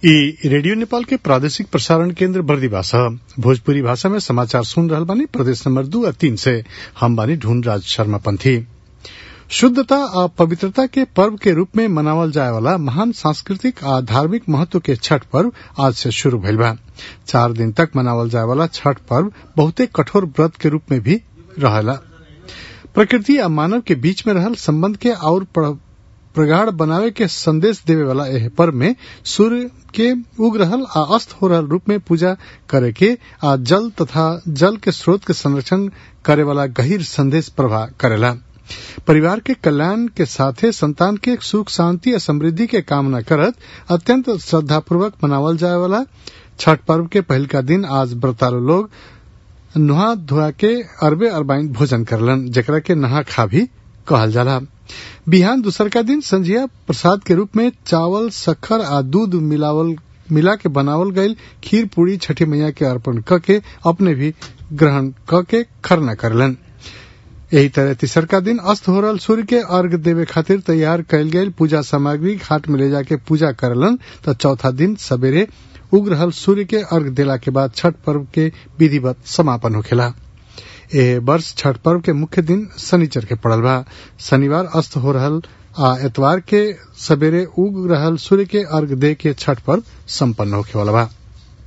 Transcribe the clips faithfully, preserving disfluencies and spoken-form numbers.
ई रेडियो नेपाल के प्रादेशिक प्रसारण केन्द्र बर्दिवास ह। भोजपुरी भाषा में समाचार सुन रहल बानी प्रदेश नंबर दू आ तीन से। हम बानी ढूंढराज शर्मा पंथी। शुद्धता आ पवित्रता के पर्व के रूप में मनावल जाए वाला महान सांस्कृतिक आ धार्मिक महत्व के छठ पर्व आज से शुरू भइल बा। चार दिन तक मनावल जाए वाला छठ पर्व बहुते कठोर व्रत के रूप में भी रहेला। प्रकृति आ मानव के बीच में रहल संबंध के और प्रगाढ़ बनावे के संदेश देवे वाला एह पर्व में सूर्य के उग रहल आ अस्त हो रहल रूप में पूजा करे के आ जल तथा जल के स्रोत के संरक्षण करे वाला गहीर संदेश प्रवाह करेला। परिवार के कल्याण के साथे संतान के सुख शांति और समृद्धि के कामना करत अत्यंत श्रद्धापूर्वक मनावल जाए वाला छठ पर्व के पहल का दिन आज व्रतालु लोग नुहा धुआ के अरबे अरबाइन भोजन करलन, जेकरा के नहा खा भी कहल जाला। बिहान दूसर का दिन संझिया प्रसाद के रूप में चावल शक्कर आ दूध मिलावल मिला के बनावल गईल खीर पूरी छठी मैया के अर्पण क के अपने भी ग्रहण क के खरना करलन। यही तरह तीसर का दिन अस्त हो रहल सूर्य के अर्घ देवे खातिर तैयार कयल गयल पूजा सामग्री घाट में ले जाके पूजा करलन। तो चौथा दिन सवेरे उग रहल सूर्य के अर्घ देला के बाद छठ पर्व के विधिवत समापन होखेला। एह वर्ष छठ पर्व के मुख्य दिन शनिचर के पड़ल बा। शनिवार अस्त हो रहल आ एतवार के सवेरे उग रहल सूर्य के अर्घ दे के छठ पर्व सम्पन्न होखे वाला बा।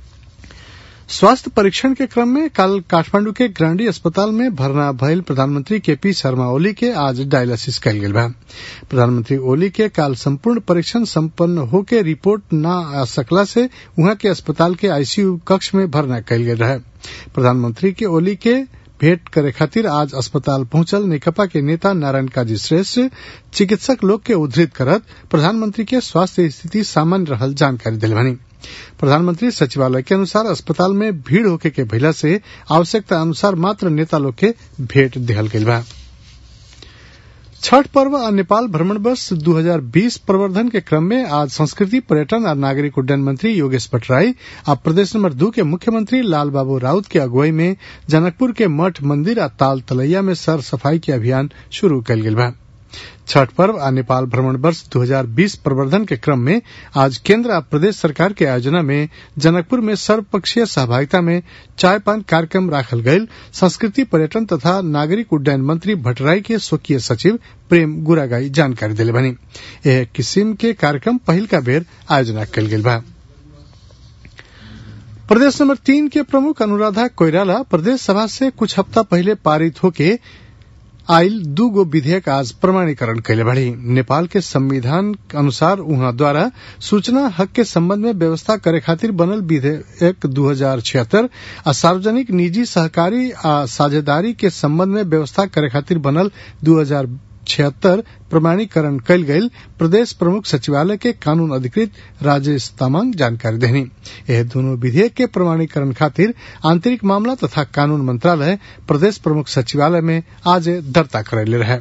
स्वास्थ्य परीक्षण के क्रम में कल काठमांडू के ग्रांडी अस्पताल में भर्ना भइल प्रधानमंत्री केपी शर्मा ओली के आज डायलिसिस कयल गेल बा। प्रधानमंत्री ओली के काल संपूर्ण परीक्षण संपन्न होके रिपोर्ट न आ सकला से उहाँ के अस्पताल के आईसीयू कक्ष में भर्ना कयल गेल रहे। प्रधानमंत्री के ओली के भेंट करे खातिर आज अस्पताल पहुंचल नेकपा के नेता नारायण काजी श्रेष्ठ चिकित्सक लोग के उद्धृत करत प्रधानमंत्री के स्वास्थ्य स्थिति सामान्य रहल जानकारी दिले बानी। प्रधानमंत्री सचिवालय के अनुसार अस्पताल में भीड़ होके के भइला से आवश्यकता अनुसार मात्र नेता लोग के भेंट दिहल गइल बा। छठ पर्व और नेपाल भ्रमण वर्ष दो हज़ार बीस प्रवर्धन के क्रम में आज संस्कृति पर्यटन और नागरिक उड्डयन मंत्री योगेश भट्टराई और प्रदेश नंबर दो के मुख्यमंत्री लाल बाबू राउत की अगुवाई में जनकपुर के मठ मंदिर और ताल तलैया में सर सफाई के अभियान शुरू कयल गेल बा। छठ पर्व और नेपाल भ्रमण वर्ष दो हज़ार बीस प्रवर्धन के क्रम में आज केंद्र और प्रदेश सरकार के आयोजना में जनकपुर में सर्वपक्षीय सहभागिता में चाय पान कार्यक्रम राखल गयल संस्कृति पर्यटन तथा नागरिक उड्डयन मंत्री भट्टराई के स्वकीय सचिव प्रेम गुरागाई जानकारी दिले बनी। यह किस्म के कार्यक्रम पहिल का बेर आयोजना कयल गेल बा। प्रदेश नंबर तीन के प्रमुख अनुराधा कोइराला प्रदेश सभा से कुछ हफ्ता पहले पारित होके आयल दू गो विधेयक आज प्रमाणीकरण कैले बढ़ी। नेपाल के संविधान अनुसार उहाँ द्वारा सूचना हक के संबंध में व्यवस्था करे खातिर बनल विधेयक दो हजार छिहत्तर आ सार्वजनिक निजी सहकारी आ साझेदारी के संबंध में व्यवस्था करे खातिर बनल दो हजार छिहत्तर प्रमाणीकरण कयल गयल प्रदेश प्रमुख सचिवालय के कानून अधिकृत राजेश तामाङ जानकारी देनी। यह दोनों विधेयक के प्रमाणीकरण खातिर आंतरिक मामला तथा कानून मंत्रालय प्रदेश प्रमुख सचिवालय में आज दर्ता करैले रहे।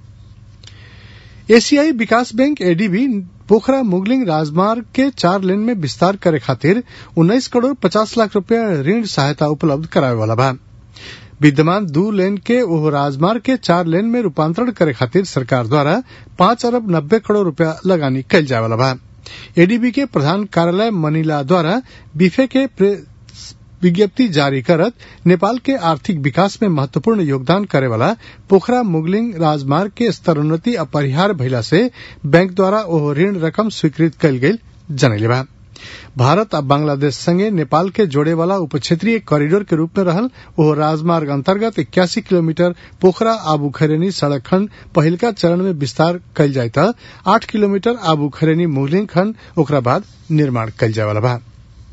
एशियाई विकास बैंक एडीबी पोखरा मुगलिंग राजमार्ग के चार लेन में विस्तार करे खातिर उन्नीस करोड़ पचास लाख रूपया ऋण सहायता उपलब्ध करावे वाला बा। विद्यमान दो लेन के ओह राजमार्ग के चार लेन में रूपांतरण करे खातिर सरकार द्वारा पांच अरब नब्बे करोड़ रूपया लगानी कयल जाए वाला बा। एडीबी के प्रधान कार्यालय मनीला द्वारा बीफे के विज्ञप्ति जारी करत नेपाल के आर्थिक विकास में महत्वपूर्ण योगदान करे वाला पोखरा मुगलिंग राजमार्ग के स्तरोन्नति अपरिहार्य भइला से बैंक द्वारा ओह ऋण रकम स्वीकृत कयल गेल जनैले बा। भारत और बांग्लादेश संगे नेपाल के जोड़े वाला उपक्षेत्रीय कॉरिडोर के रूप में रहल ओह राजमार्ग अंतर्गत इक्यासी किलोमीटर पोखरा आबू खैरेनी सड़क खंड पहिलका चरण में विस्तार कयल जाय त आठ किलोमीटर आबू खैरेनी मुगलिंग खंड ओकरा बाद निर्माण कयल जाय वाला बा।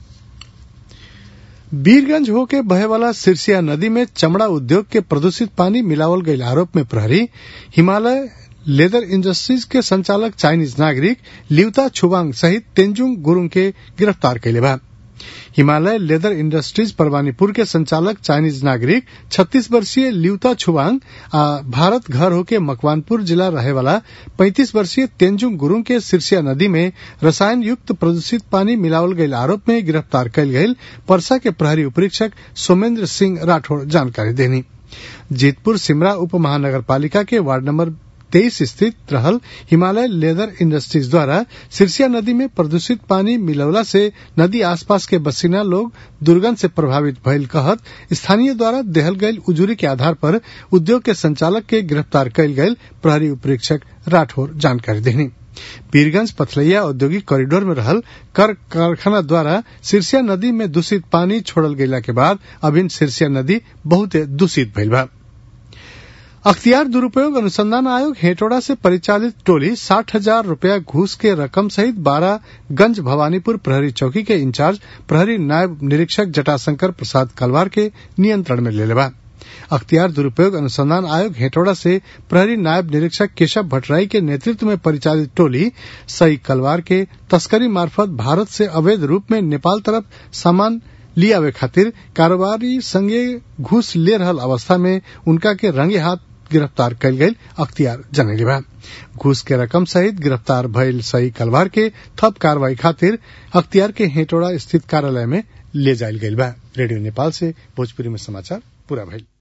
वीरगंज होके बहे वाला सिरसिया नदी में चमड़ा उद्योग के प्रदूषित पानी मिलावल गयल आरोप में प्रहरी हिमालय लेदर इंडस्ट्रीज के संचालक चाइनीज नागरिक लिउता छुवांग सहित तेंजुंग गुरुंग के गिरफ्तार कैले बा। हिमालय लेदर इंडस्ट्रीज परवानीपुर के संचालक चाइनीज नागरिक छत्तीस वर्षीय लिउता छुवांग आ भारत घर होके मकवानपुर जिला रहे वाला पैंतीस वर्षीय तेंजुंग गुरुंग के सिरसिया नदी में रसायन युक्त प्रदूषित पानी मिलावल गयल आरोप में गिरफ्तार कयल गयल परसा के प्रहरी उपरीक्षक सोमेंद्र सिंह राठौड़ जानकारी देनी। जीतपुर सिमरा उप महानगर पालिका के वार्ड नंबर तेईस स्थित रहल हिमालय लेदर इंडस्ट्रीज द्वारा सिरसिया नदी में प्रदूषित पानी मिलवला से नदी आसपास के बसिना लोग दुर्गंध से प्रभावित भइल कहत स्थानीय द्वारा देहल गयल उजूरी के आधार पर उद्योग के संचालक के गिरफ्तार कयल गयल प्रहरी उपरीक्षक राठौर जानकारी देनी। पीरगंज पथलैया औद्योगिक कॉरिडोर में रहल कर कारखाना द्वारा सिरसिया नदी में दूषित पानी छोड़ल गयला के बाद अभिन सिरसिया नदी बहुत दूषित भइल बा। अख्तियार दुरुपयोग अनुसंधान आयोग हेटोड़ा से परिचालित टोली साठ हजार रूपया घूस के रकम सहित बारह गंज भवानीपुर प्रहरी चौकी के इंचार्ज प्रहरी नायब निरीक्षक जटाशंकर प्रसाद कलवार के नियंत्रण में ले लेबा। अख्तियार दुरुपयोग अनुसंधान आयोग हेटोड़ा से प्रहरी नायब निरीक्षक केशव भट्टराई के नेतृत्व में परिचालित टोली सई कलवार के तस्करी मार्फत भारत से अवैध रूप में नेपाल तरफ सामान लियावे खातिर कारोबारी संगे घूस ले रहल अवस्था में उनका के रंगे हाथ गिरफ्तार कयल गयल अख्तियार जनैली बा। घूस के रकम सहित गिरफ्तार भइल सई कलवार के थप कार्रवाई खातिर अख्तियार के हेटोड़ा स्थित कार्यालय में ले जायल गयल बा। रेडियो नेपाल से भोजपुरी में समाचार पूरा भइल।